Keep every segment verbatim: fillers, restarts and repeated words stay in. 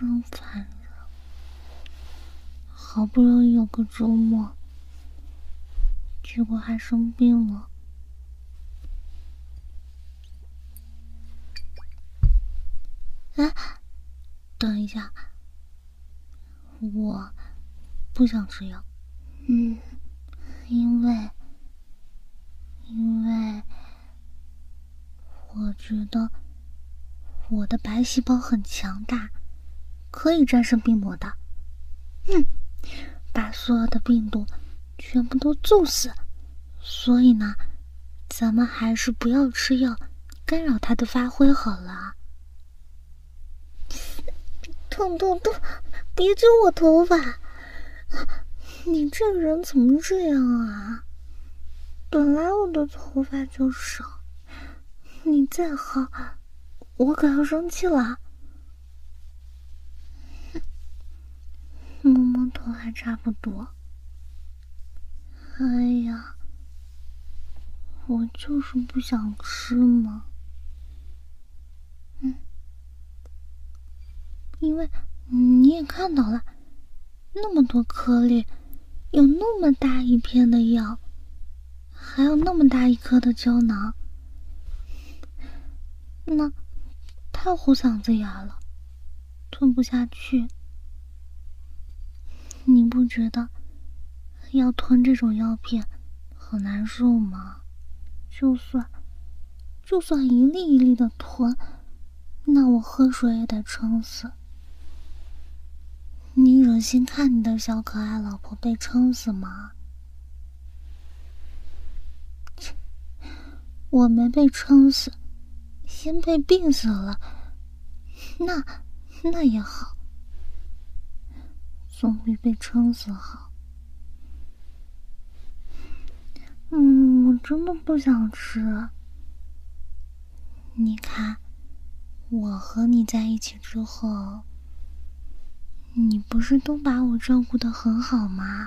真烦人！好不容易有个周末，结果还生病了。哎，等一下，我不想吃药。嗯，因为，因为我觉得我的白细胞很强大，可以战胜病魔的。嗯，把所有的病毒全部都揍死。所以呢，咱们还是不要吃药，干扰它的发挥好了。痛痛痛！别揪我头发！你这人怎么这样啊？本来我的头发就少，你再好，我可要生气了。摸摸头还差不多。哎呀，我就是不想吃嘛。嗯，因为你也看到了，那么多颗粒，有那么大一片的药，还有那么大一颗的胶囊，那太糊嗓子眼了，吞不下去。你不觉得要吞这种药片很难受吗？就算就算一粒一粒的吞，那我喝水也得撑死。你忍心看你的小可爱老婆被撑死吗？我没被撑死，先被病死了，那那也好，总比被撑死好。嗯，我真的不想吃。你看，我和你在一起之后，你不是都把我照顾得很好吗？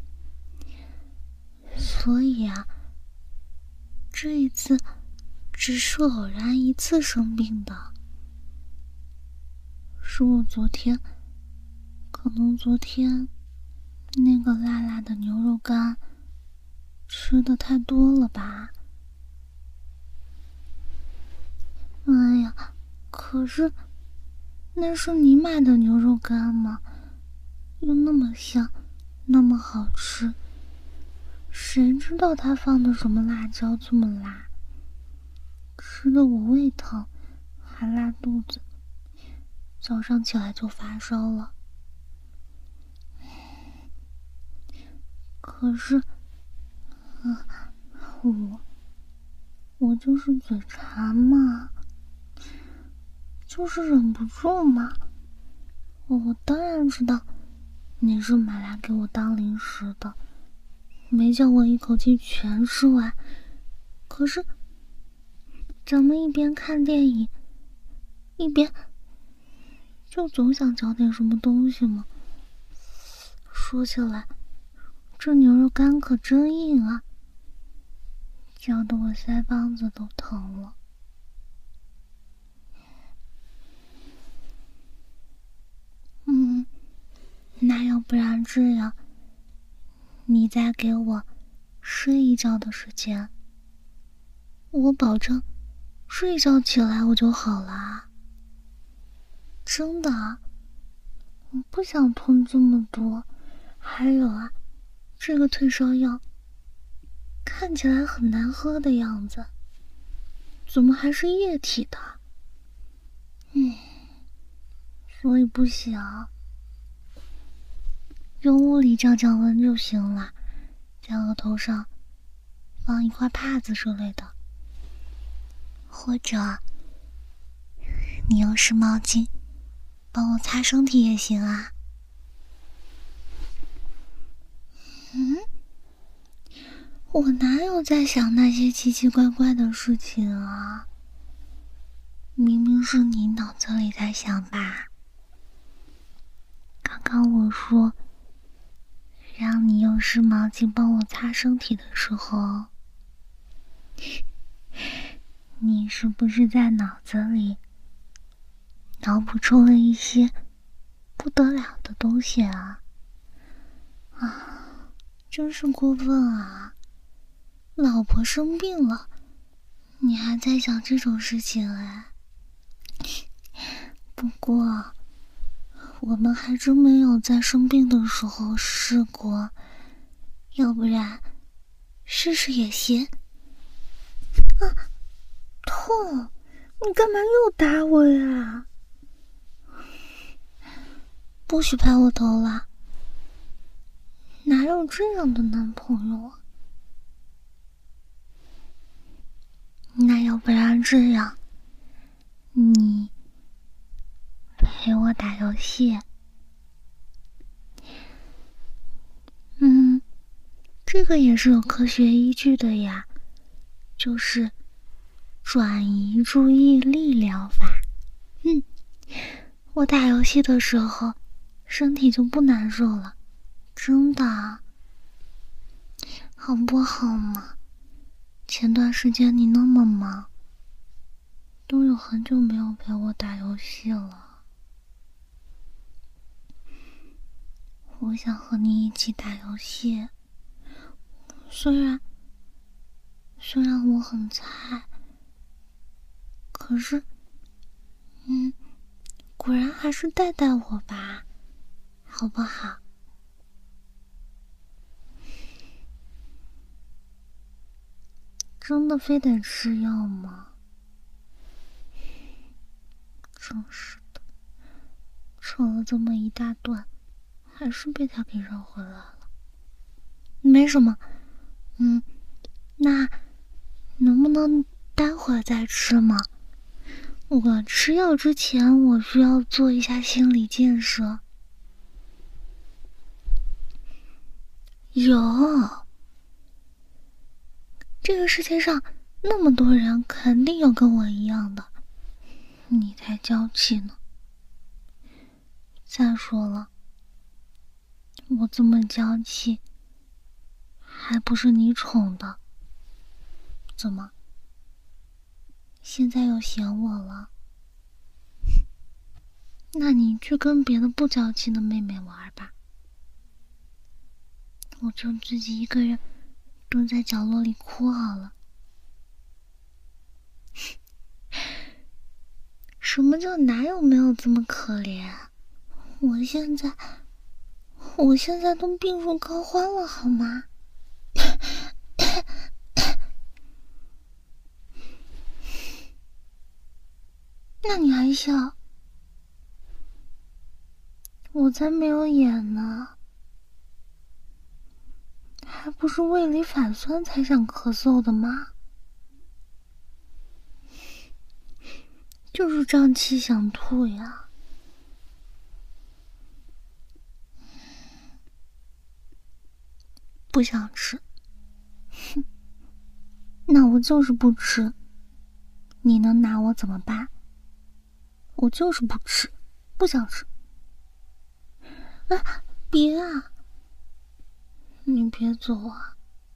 所以啊，这一次只是偶然一次生病的，是我昨天，可能昨天那个辣辣的牛肉干吃的太多了吧。哎呀，可是那是你买的牛肉干吗？又那么香，那么好吃，谁知道它放的什么辣椒这么辣，吃的我胃疼，还拉肚子，早上起来就发烧了。可是，啊，我我就是嘴馋嘛，就是忍不住嘛。我我当然知道你是买来给我当零食的，没叫我一口气全吃完。可是咱们一边看电影一边就总想嚼点什么东西嘛。说起来，这牛肉干可真硬啊，嚼得我腮帮子都疼了。嗯，那要不然这样，你再给我睡一觉的时间，我保证睡一觉起来我就好了。真的，我不想吞这么多。还有啊，这个退烧药看起来很难喝的样子，怎么还是液体的？嗯，所以不行，用物理降降温就行了，在额头上放一块帕子之类的，或者你用湿毛巾帮我擦身体也行啊。嗯，我哪有在想那些奇奇怪怪的事情啊？明明是你脑子里在想吧。刚刚我说让你用湿毛巾帮我擦身体的时候，你是不是在脑子里脑补出了一些不得了的东西啊！啊，真是过分啊！老婆生病了，你还在想这种事情哎？不过，我们还真没有在生病的时候试过，要不然试试也行。啊，痛！你干嘛又打我呀？不许拍我头了！哪有这样的男朋友啊？那要不然这样，你陪我打游戏。嗯，这个也是有科学依据的呀，就是转移注意力疗法。嗯，我打游戏的时候，身体就不难受了，真的，好不好嘛？前段时间你那么忙，都有很久没有陪我打游戏了。我想和你一起打游戏，虽然虽然我很菜，可是，嗯，果然还是带带我吧，好不好？真的非得吃药吗？真是的，扯了这么一大段，还是被他给绕回来了。没什么，嗯，那能不能待会儿再吃吗？我吃药之前，我需要做一下心理建设。有，这个世界上那么多人，肯定有跟我一样的，你才娇气呢。再说了，我这么娇气，还不是你宠的？怎么，现在又嫌我了？那你去跟别的不娇气的妹妹玩吧，我就自己一个人蹲在角落里哭好了。什么叫哪有没有这么可怜？我现在，我现在都病入膏肓了，好吗？那你还笑？我才没有演呢，还不是胃里反酸才想咳嗽的吗？就是胀气想吐呀。不想吃，哼，那我就是不吃，你能拿我怎么办？我就是不吃，不想吃。啊，别啊！你别走啊！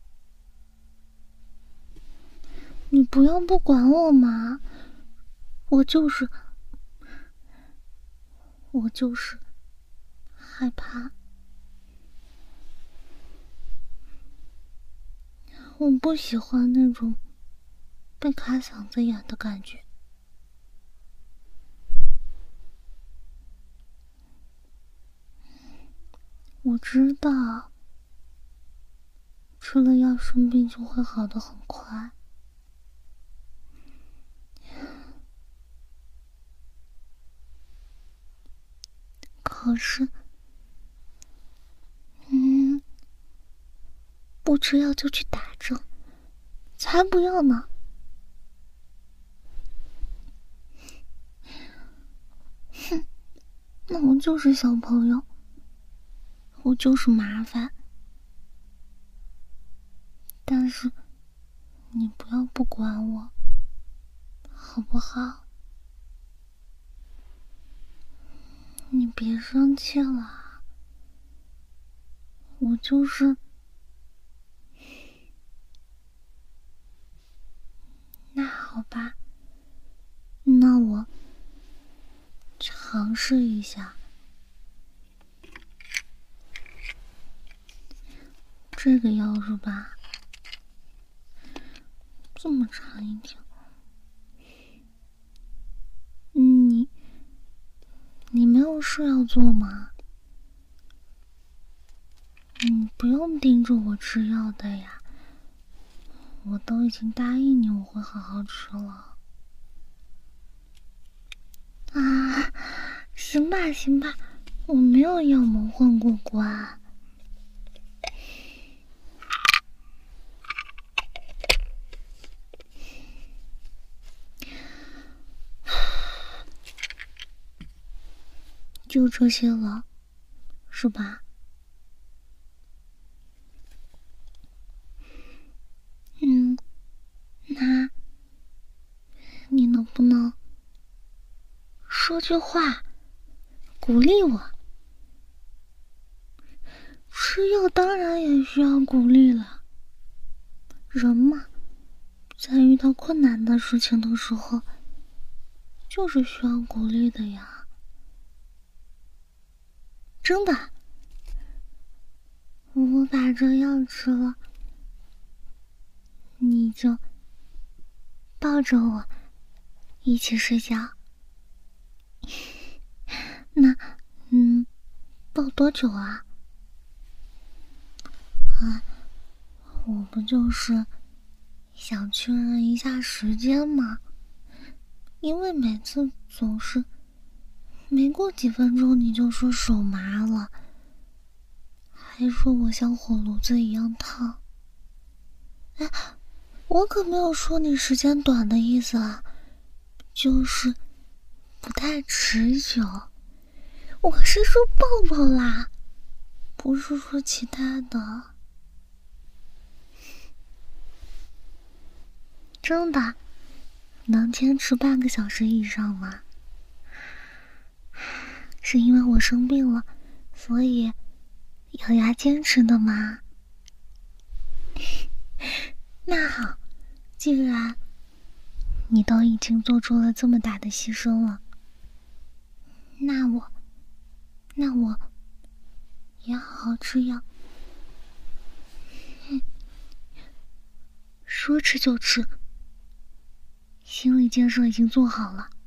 你不要不管我嘛！我就是，我就是害怕。我不喜欢那种被卡嗓子眼的感觉。我知道，吃了药生病就会好得很快。可是，嗯，不吃药就去打针，才不要呢！哼，那我就是小朋友，我就是麻烦。但是，你不要不管我，好不好？你别生气了，我就是……那好吧，那我尝试一下， 这个药是吧？这么长一条。你你没有事要做吗？你不用盯着我吃药的呀，我都已经答应你我会好好吃了。啊，行吧行吧，我没有妖魔混过关。就这些了，是吧？嗯，那你能不能说句话鼓励我？吃药当然也需要鼓励了，人嘛，在遇到困难的事情的时候，就是需要鼓励的呀。真的，我把这药吃了，你就抱着我一起睡觉。那，嗯，抱多久啊？啊，我不就是想确认一下时间吗？因为每次总是没过几分钟你就说手麻了，还说我像火炉子一样烫。哎，我可没有说你时间短的意思啊，就是不太持久。我是说抱抱啦，不是说其他的。真的能坚持半个小时以上吗？是因为我生病了，所以咬牙坚持的吗？那好，既然你都已经做出了这么大的牺牲了，那我那我也好好吃药。嗯，说吃就吃，心理建设已经做好了。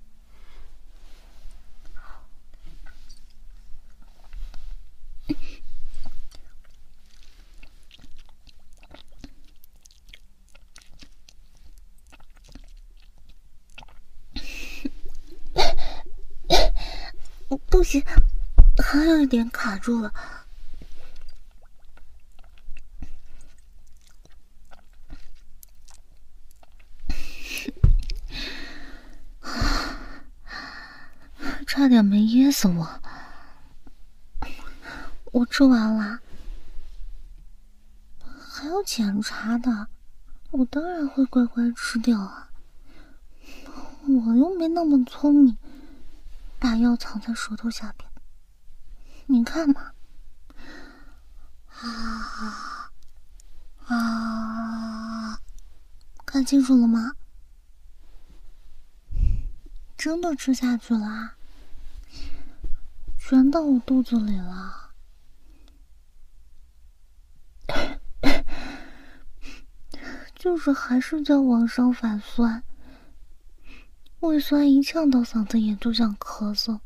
不行，还有一点卡住了。差点没噎死我。我吃完了，还要检查的，我当然会乖乖吃掉啊。我又没那么聪明，把药藏在舌头下边。你看嘛，啊啊，看清楚了吗？真的吃下去了，全到我肚子里了。就是还是在往上反酸，胃酸一呛到嗓子眼就想咳嗽。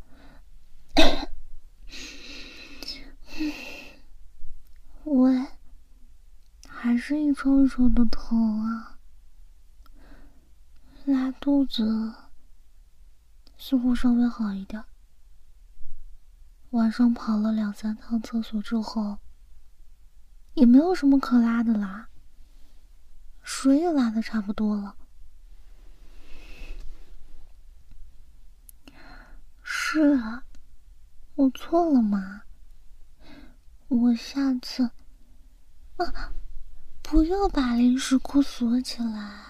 胃还是一抽一抽的疼啊，拉肚子似乎稍微好一点。晚上跑了两三趟厕所之后，也没有什么可拉的啦，水也拉的差不多了。是啊，我错了嘛。我下次啊，不要把零食库锁起来。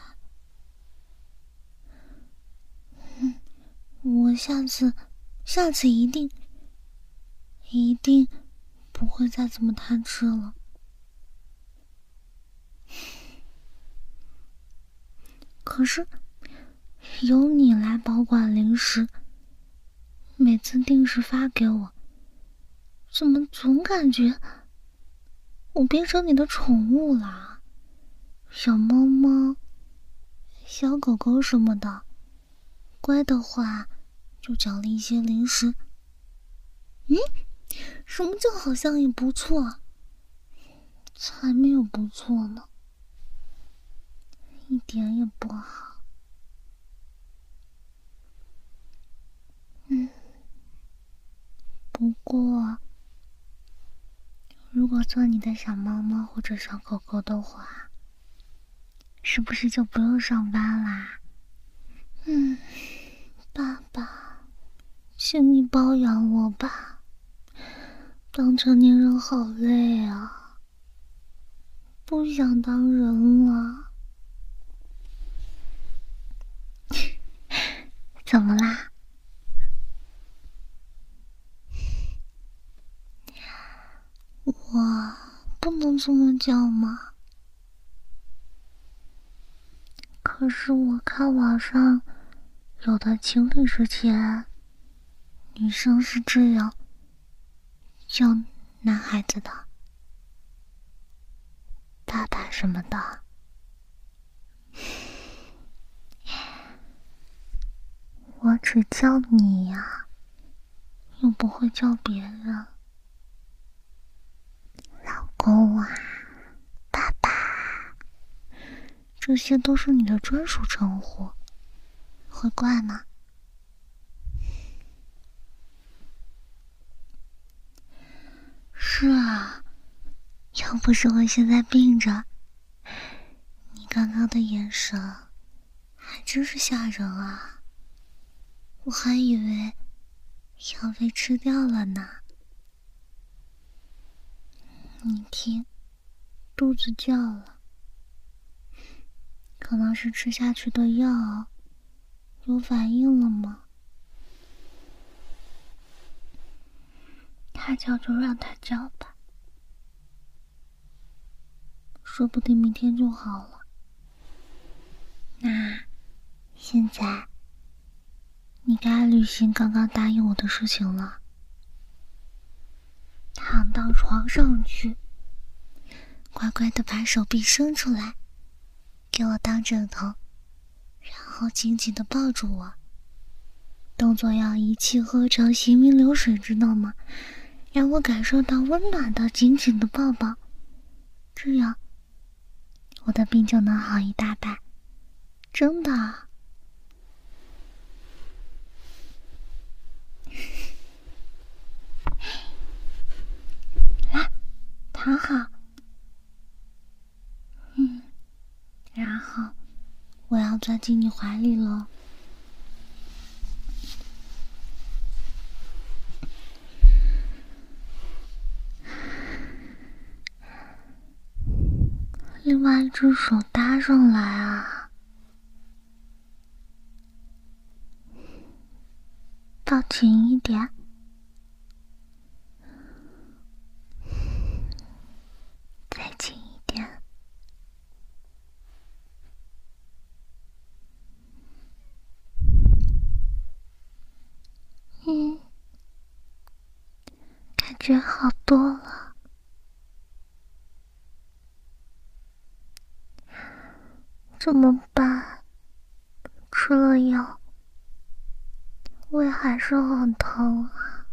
嗯，我下次，下次一定，一定不会再这么贪吃了。可是，由你来保管零食，每次定时发给我，怎么总感觉我变成你的宠物啦，小猫猫、小狗狗什么的，乖的话就奖励一些零食。嗯，什么叫好像也不错？才没有不错呢，一点也不好。嗯，不过如果做你的小猫猫或者小狗狗的话，是不是就不用上班啦？嗯，爸爸，请你包养我吧，当成年人好累啊，不想当人了。怎么啦？我不能这么叫吗？可是我看网上有的情侣之间，女生是这样叫男孩子的，爸爸什么的。我只叫你呀，又不会叫别人。老公啊，爸爸，这些都是你的专属称呼，会怪吗？是啊，要不是我现在病着，你刚刚的眼神还真是吓人啊，我还以为要被吃掉了呢。你听，肚子叫了，可能是吃下去的药有反应了吗？他叫就让他叫吧，说不定明天就好了。那现在你该履行刚刚答应我的事情了，躺到床上去，乖乖的把手臂伸出来，给我当枕头，然后紧紧的抱住我。动作要一气呵成，行云流水，知道吗？让我感受到温暖的紧紧的抱抱，这样我的病就能好一大半，真的。来，躺好。嗯，然后我要钻进你怀里了。另外一只手搭上来啊，抱紧一点，再紧一点。嗯，感觉好多了。怎么办？吃了药，胃还是很疼啊。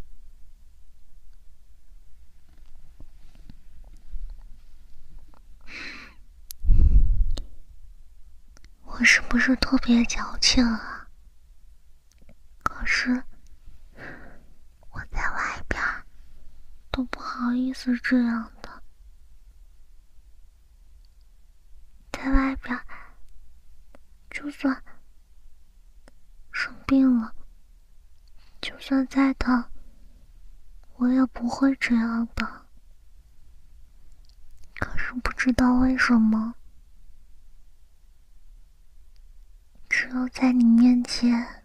我是不是特别矫情啊？可是我在外边都不好意思这样的，在外边就算生病了，就算再疼，我也不会这样的。可是不知道为什么，只有在你面前，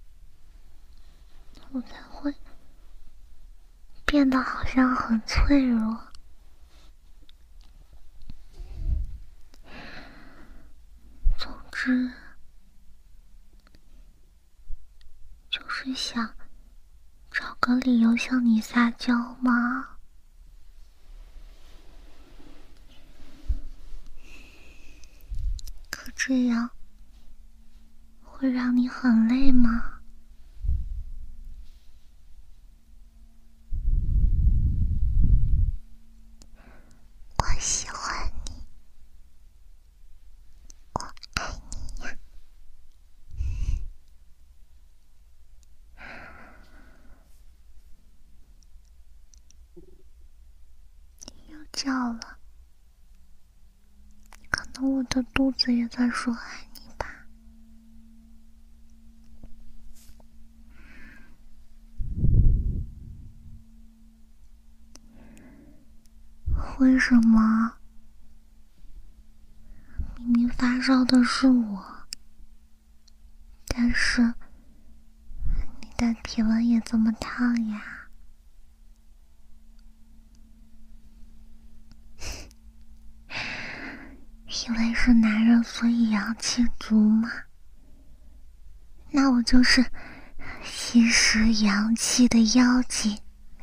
我才会变得好像很脆弱。总之，就是想找个理由向你撒娇嘛。 这样会让你很累吗？我喜欢你，我爱你呀。又叫了，可能我的肚子也在说爱你吧。为什么明明发烧的是我，但是你的体温也这么烫呀？因为是男人，所以阳气足嘛。那我就是吸食阳气的妖精。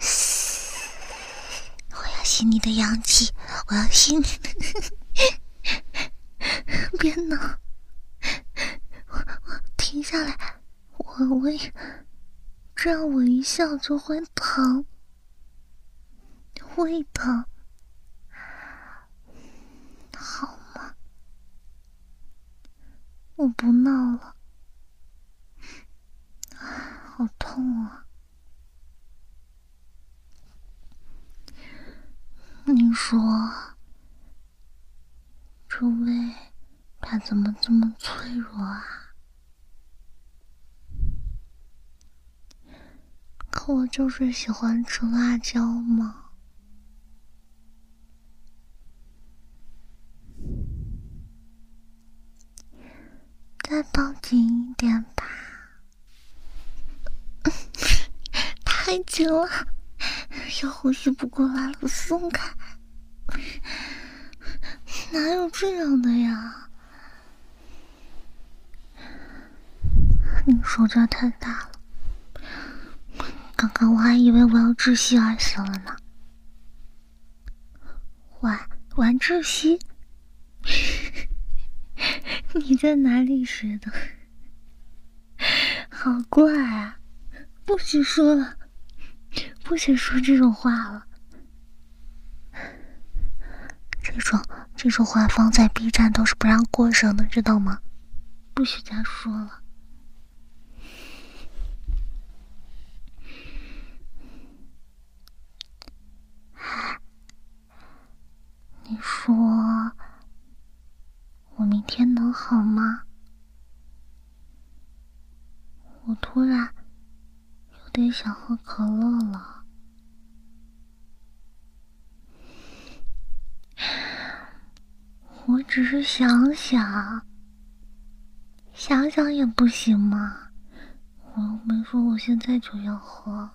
我要吸你的阳气，我要吸你的。别闹，我我停下来，我我也这样，我一笑就会疼，会疼，好吗？我不闹了，好痛啊！你说，这胃它怎么这么脆弱啊？可我就是喜欢吃辣椒嘛。再抱紧一点吧。太紧了，要呼吸不过来了，松开。哪有这样的呀？你手这太大了，刚刚我还以为我要窒息而死了呢。玩玩窒息？你在哪里学的？好怪啊！不许说了，不许说这种话了。这种这种话放在 B 站都是不让过审的，知道吗？不许再说了。你说我明天能好吗？我突然有点想喝可乐了。我只是想想，想想也不行吗？我又没说我现在就要喝。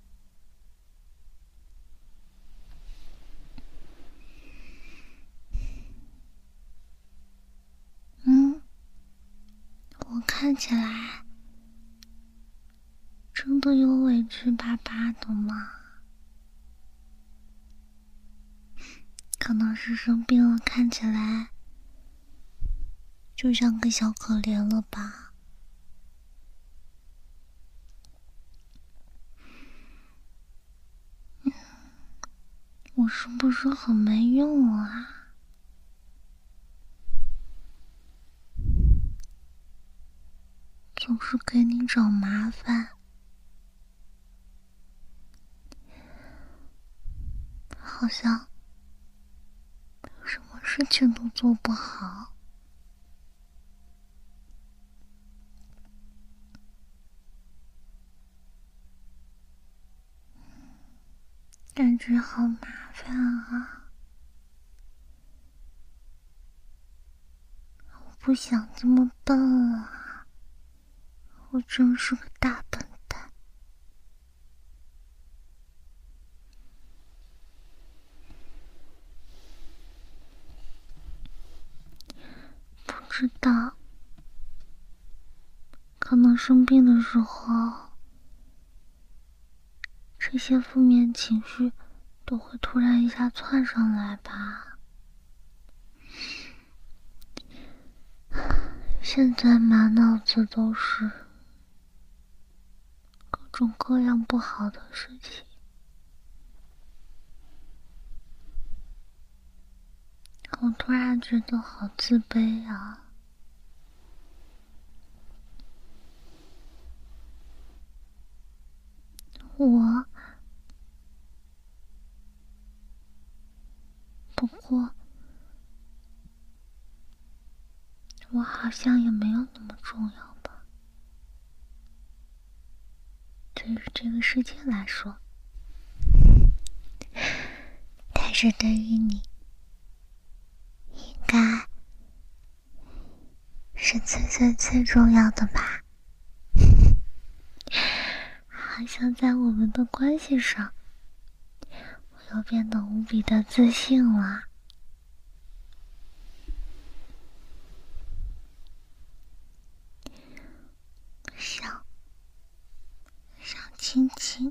嗯，我看起来真的有委屈巴巴的吗？可能是生病了，看起来就像个小可怜了吧。我是不是很没用啊？总是给你找麻烦，好像什么事情都做不好。感觉好麻烦啊！我不想这么笨啊！我真是个大笨蛋。不知道，可能生病的时候，这些负面情绪都会突然一下窜上来吧。 现在满脑子都是各种各样不好的事情，我突然觉得好自卑啊。我，不过我好像也没有那么重要吧，对于这个世界来说。但是对于你，应该是最最最重要的吧。好像在我们的关系上，我又变得无比的自信了。想想亲亲，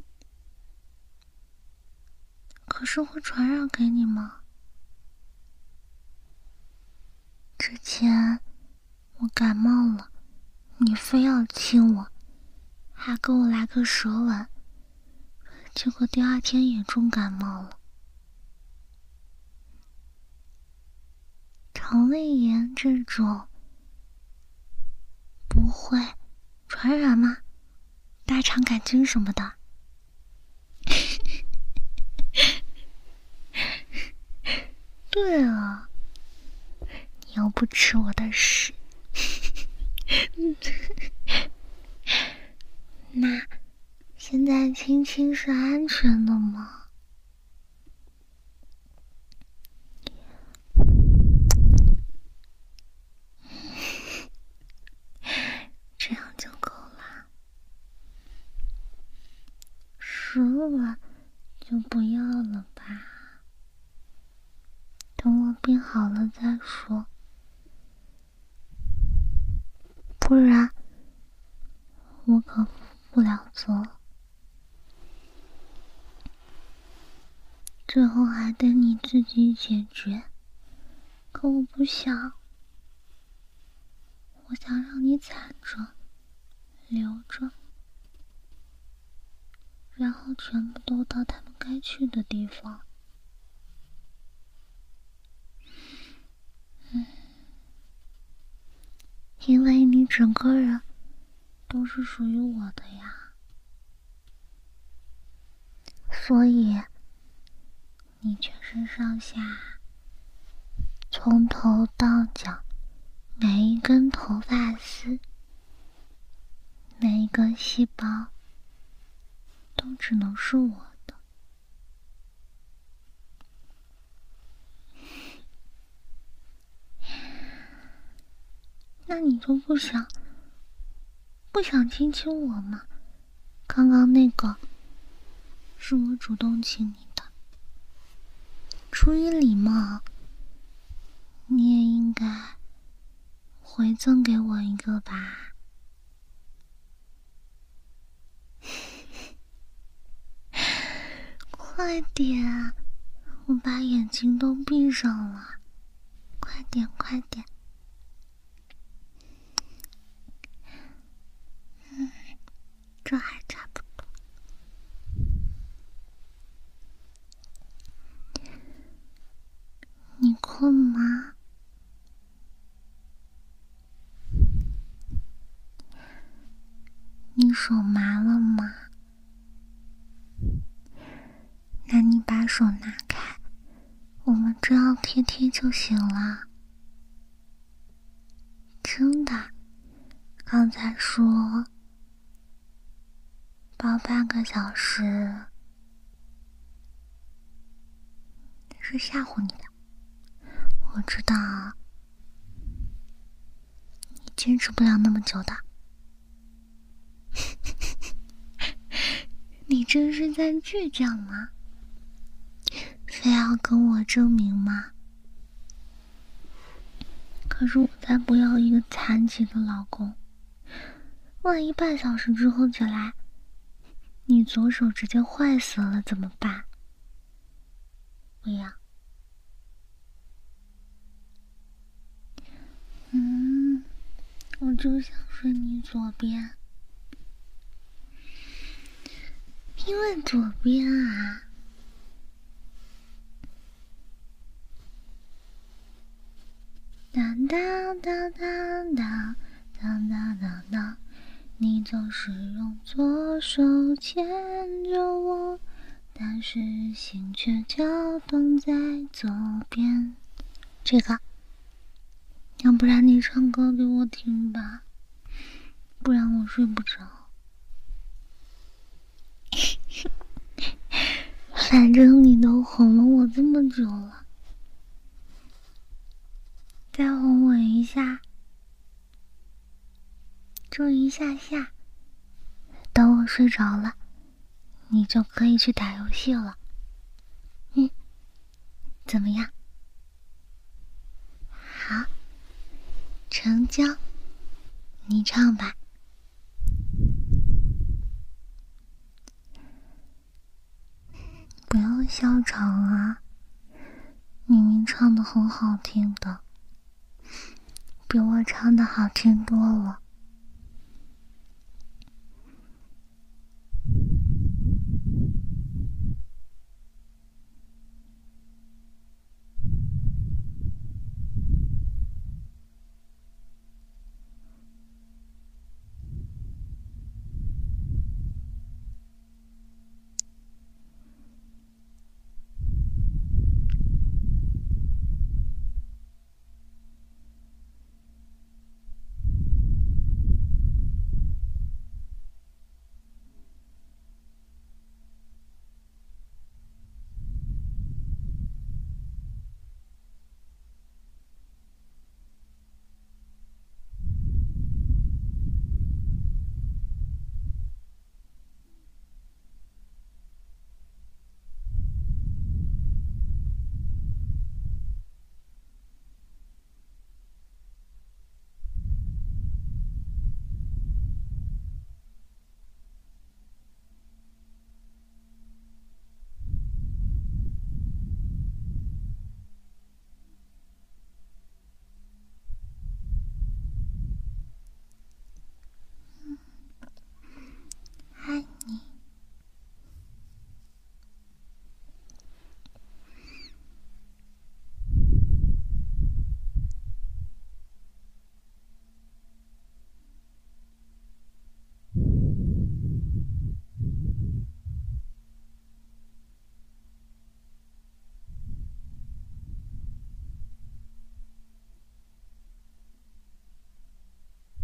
可是会传染给你吗？之前我感冒了，你非要亲我，还跟我来个舌吻，结果第二天也重感冒了。肠胃炎这种不会传染吗？大肠杆菌什么的。对啊，你又不吃我的屎。那现在亲亲是安全的吗？这样就够了。舌吻就不要了吧，等我病好了再说，不然我可负不了责，最后还得你自己解决。可我不想，我想让你攒着留着，然后全部都到他们该去的地方。嗯，因为你整个人都是属于我的呀，所以你全身上下，从头到脚，每一根头发丝，每一个细胞，都只能是我的。那你就不想不想亲亲我吗？刚刚那个是我主动亲你的，出于礼貌，你也应该回赠给我一个吧。快点，我把眼睛都闭上了，快点快点。嗯，这还差不多。你困吗？你手麻了吗？那你把手拿开，我们这样贴贴就行了。真的，刚才说抱半个小时是吓唬你的，我知道你坚持不了那么久的。你这是在倔强吗？非要跟我证明吗？可是我才不要一个残疾的老公，万一半小时之后再来，你左手直接坏死了怎么办？不要。嗯， 我就想睡你左边，因为左边啊，当当当当当当当当当，你总是用左手牵着我，但是心却跳动在左边。这个，要不然你唱歌给我听吧，不然我睡不着。反正你都哄了我这么久了，再哄我一下，就一下下。等我睡着了，你就可以去打游戏了。嗯，怎么样？好，成交。你唱吧。不要笑场啊！明明唱的很好听的，比我唱的好听多了。